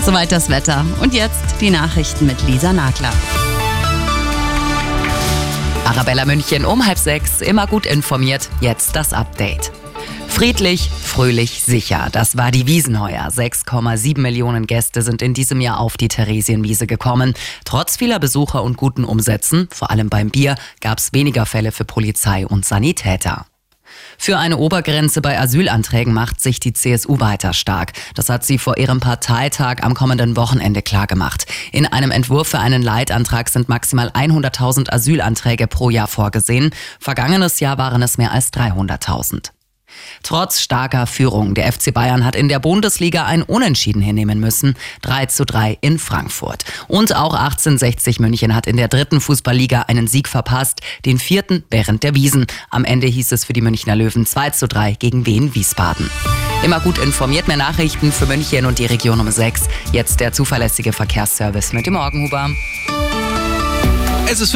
Soweit das Wetter. Und jetzt die Nachrichten mit Lisa Nagler. Arabella München um 5:30, immer gut informiert. Jetzt das Update. Friedlich, fröhlich, sicher. Das war die Wiesn heuer. 6,7 Millionen Gäste sind in diesem Jahr auf die Theresienwiese gekommen. Trotz vieler Besucher und guten Umsätzen, vor allem beim Bier, gab es weniger Fälle für Polizei und Sanitäter. Für eine Obergrenze bei Asylanträgen macht sich die CSU weiter stark. Das hat sie vor ihrem Parteitag am kommenden Wochenende klargemacht. In einem Entwurf für einen Leitantrag sind maximal 100.000 Asylanträge pro Jahr vorgesehen. Vergangenes Jahr waren es mehr als 300.000. Trotz starker Führung, der FC Bayern hat in der Bundesliga ein Unentschieden hinnehmen müssen. 3:3 in Frankfurt. Und auch 1860 München hat in der 3. Fußballliga einen Sieg verpasst, den 4. während der Wiesn. Am Ende hieß es für die Münchner Löwen 2:3 gegen Wien Wiesbaden. Immer gut informiert, mehr Nachrichten für München und die Region um 6. Jetzt der zuverlässige Verkehrsservice mit dem Morgenhuber. Es ist